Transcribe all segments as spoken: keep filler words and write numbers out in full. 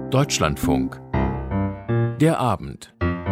Deutschlandfunk. Der Abend.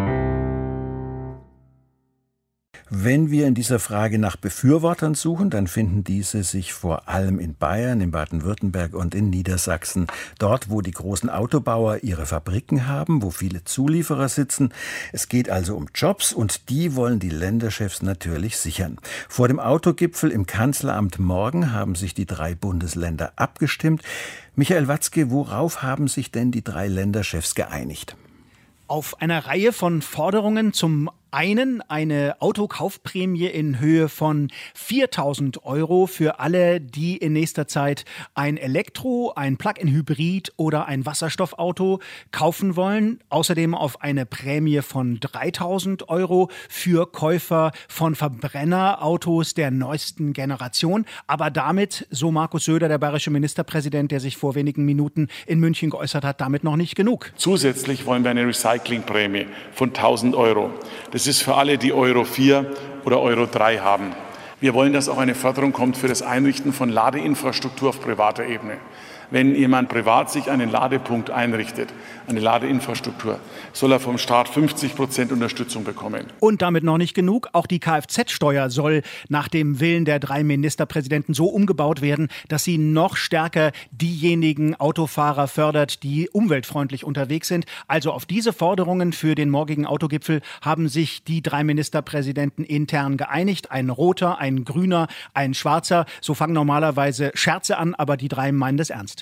Wenn wir in dieser Frage nach Befürwortern suchen, dann finden diese sich vor allem in Bayern, in Baden-Württemberg und in Niedersachsen. Dort, wo die großen Autobauer ihre Fabriken haben, wo viele Zulieferer sitzen. Es geht also um Jobs und die wollen die Länderchefs natürlich sichern. Vor dem Autogipfel im Kanzleramt morgen haben sich die drei Bundesländer abgestimmt. Michael Watzke, worauf haben sich denn die drei Länderchefs geeinigt? Auf einer Reihe von Forderungen. Zum einen eine Autokaufprämie in Höhe von viertausend Euro für alle, die in nächster Zeit ein Elektro-, ein Plug-in-Hybrid oder ein Wasserstoffauto kaufen wollen. Außerdem auf eine Prämie von dreitausend Euro für Käufer von Verbrennerautos der neuesten Generation. Aber damit, so Markus Söder, der bayerische Ministerpräsident, der sich vor wenigen Minuten in München geäußert hat, damit noch nicht genug. Zusätzlich wollen wir eine Recyclingprämie von tausend Euro. Das ist für alle, die Euro vier oder Euro drei haben. Wir wollen, dass auch eine Förderung kommt für das Einrichten von Ladeinfrastruktur auf privater Ebene. Wenn jemand privat sich einen Ladepunkt einrichtet, eine Ladeinfrastruktur, soll er vom Staat fünfzig Prozent Unterstützung bekommen. Und damit noch nicht genug. Auch die Kfz-Steuer soll nach dem Willen der drei Ministerpräsidenten so umgebaut werden, dass sie noch stärker diejenigen Autofahrer fördert, die umweltfreundlich unterwegs sind. Also auf diese Forderungen für den morgigen Autogipfel haben sich die drei Ministerpräsidenten intern geeinigt. Ein roter, ein grüner, ein schwarzer. So fangen normalerweise Scherze an, aber die drei meinen das ernst.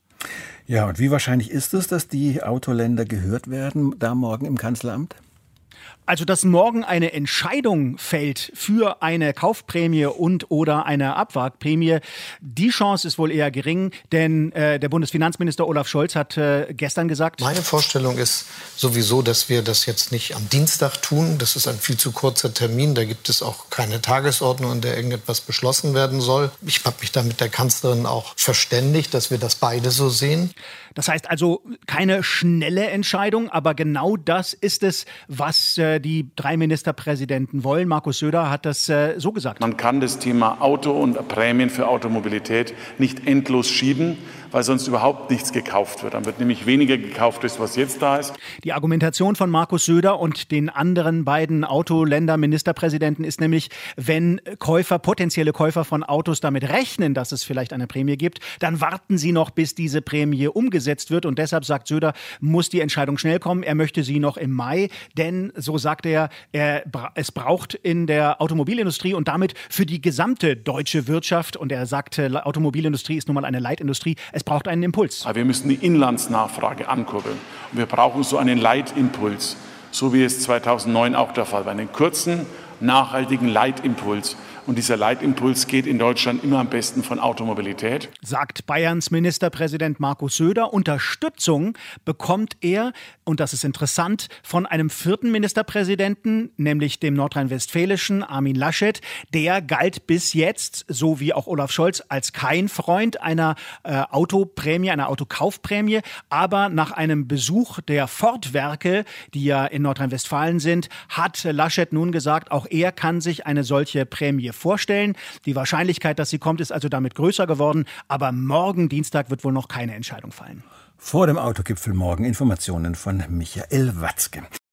Ja, und wie wahrscheinlich ist es, dass die Autoländer gehört werden, da morgen im Kanzleramt? Also, dass morgen eine Entscheidung fällt für eine Kaufprämie und oder eine Abwrackprämie, die Chance ist wohl eher gering, denn äh, der Bundesfinanzminister Olaf Scholz hat äh, gestern gesagt: Meine Vorstellung ist sowieso, dass wir das jetzt nicht am Dienstag tun. Das ist ein viel zu kurzer Termin. Da gibt es auch keine Tagesordnung, in der irgendetwas beschlossen werden soll. Ich habe mich da mit der Kanzlerin auch verständigt, dass wir das beide so sehen. Das heißt also keine schnelle Entscheidung, aber genau das ist es, was äh, die drei Ministerpräsidenten wollen. Markus Söder hat das äh, so gesagt. Man kann das Thema Auto und Prämien für Automobilität nicht endlos schieben, weil sonst überhaupt nichts gekauft wird. Dann wird nämlich weniger gekauft, als was jetzt da ist. Die Argumentation von Markus Söder und den anderen beiden Autoländer-Ministerpräsidenten ist nämlich, wenn Käufer, potenzielle Käufer von Autos damit rechnen, dass es vielleicht eine Prämie gibt, dann warten sie noch, bis diese Prämie umgesetzt wird. Und deshalb, sagt Söder, muss die Entscheidung schnell kommen. Er möchte sie noch im Mai, denn, so sagt er, er es braucht in der Automobilindustrie und damit für die gesamte deutsche Wirtschaft, und er sagt, Automobilindustrie ist nun mal eine Leitimindustrie, es braucht einen Impuls. Aber wir müssen die Inlandsnachfrage ankurbeln. Und wir brauchen so einen Leitimpuls, so wie es zweitausendneun auch der Fall war. Einen kurzen, nachhaltigen Leitimpuls. Und dieser Leitimpuls geht in Deutschland immer am besten von Automobilität. Sagt Bayerns Ministerpräsident Markus Söder. Unterstützung bekommt er, und das ist interessant, von einem vierten Ministerpräsidenten, nämlich dem nordrhein-westfälischen Armin Laschet. Der galt bis jetzt, so wie auch Olaf Scholz, als kein Freund einer äh, Autoprämie, einer Autokaufprämie. Aber nach einem Besuch der Ford-Werke, die ja in Nordrhein-Westfalen sind, hat Laschet nun gesagt, auch er kann sich eine solche Prämie vorstellen. Die Wahrscheinlichkeit, dass sie kommt, ist also damit größer geworden. Aber morgen Dienstag wird wohl noch keine Entscheidung fallen. Vor dem Autogipfel morgen Informationen von Michael Watzke.